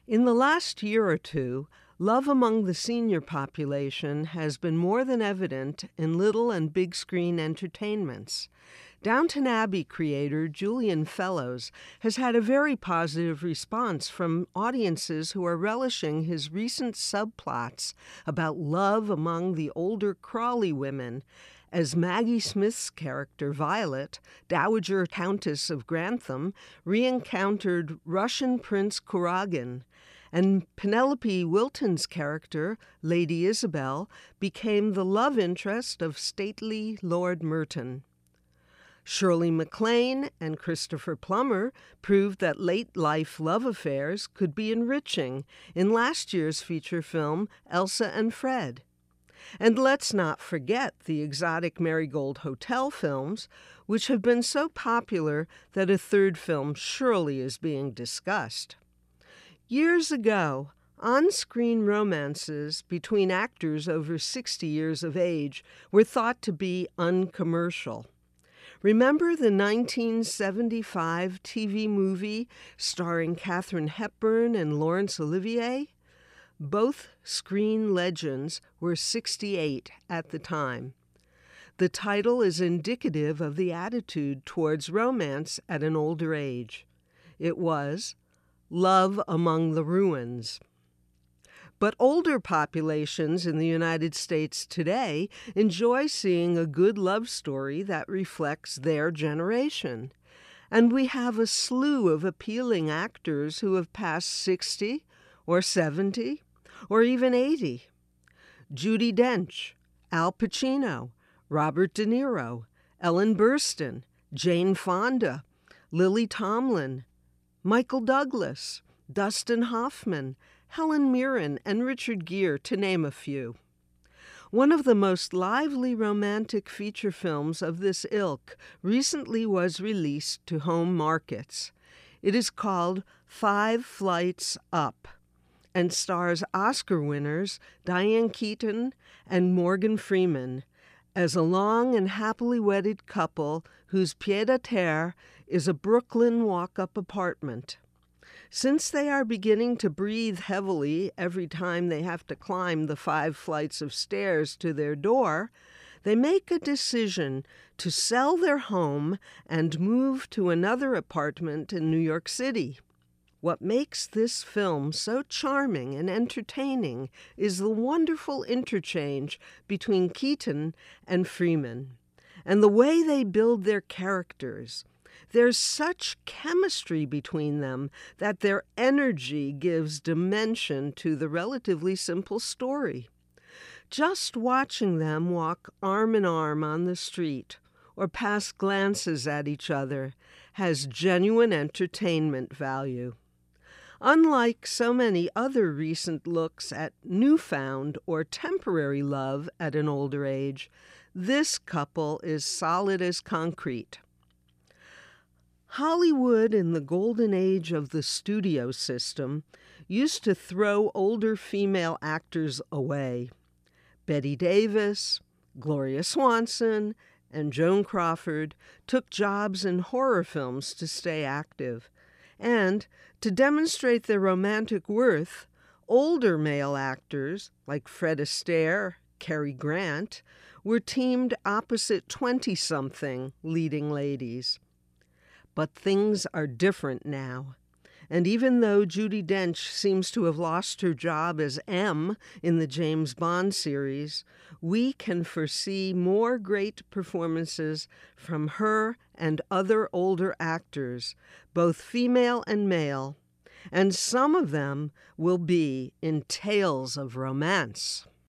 In the last year or two, love among the senior population has been more than evident in little and big screen entertainments. Downton Abbey creator Julian Fellowes has had a very positive response from audiences who are relishing his recent subplots about love among the older Crawley women, as Maggie Smith's character, Violet, Dowager Countess of Grantham, re-encountered Russian Prince Kuragin, and Penelope Wilton's character, Lady Isabel, became the love interest of stately Lord Merton. Shirley MacLaine and Christopher Plummer proved that late-life love affairs could be enriching in last year's feature film, Elsa and Fred. And let's not forget the exotic Marigold Hotel films, which have been so popular that a third film surely is being discussed. Years ago, on-screen romances between actors over 60 years of age were thought to be uncommercial. Remember the 1975 TV movie starring Katharine Hepburn and Laurence Olivier? Both screen legends were 68 at the time. The title is indicative of the attitude towards romance at an older age. It was Love Among the Ruins. But older populations in the United States today enjoy seeing a good love story that reflects their generation. And we have a slew of appealing actors who have passed 60 or 70 or even 80. Judi Dench, Al Pacino, Robert De Niro, Ellen Burstyn, Jane Fonda, Lily Tomlin, Michael Douglas, Dustin Hoffman, Helen Mirren, and Richard Gere, to name a few. One of the most lively romantic feature films of this ilk recently was released to home markets. It is called 5 Flights Up and stars Oscar winners Diane Keaton and Morgan Freeman as a long and happily wedded couple whose pied-à-terre is a Brooklyn walk-up apartment. Since they are beginning to breathe heavily every time they have to climb the 5 flights of stairs to their door, they make a decision to sell their home and move to another apartment in New York City. What makes this film so charming and entertaining is the wonderful interchange between Keaton and Freeman, and the way they build their characters. There's such chemistry between them that their energy gives dimension to the relatively simple story. Just watching them walk arm in arm on the street or pass glances at each other has genuine entertainment value. Unlike so many other recent looks at newfound or temporary love at an older age, this couple is solid as concrete. Hollywood in the golden age of the studio system used to throw older female actors away. Bette Davis, Gloria Swanson, and Joan Crawford took jobs in horror films to stay active. And to demonstrate their romantic worth, older male actors like Fred Astaire, Cary Grant, were teamed opposite 20-something leading ladies. But things are different now. And even though Judi Dench seems to have lost her job as M in the James Bond series, we can foresee more great performances from her and other older actors, both female and male, and some of them will be in Tales of Romance.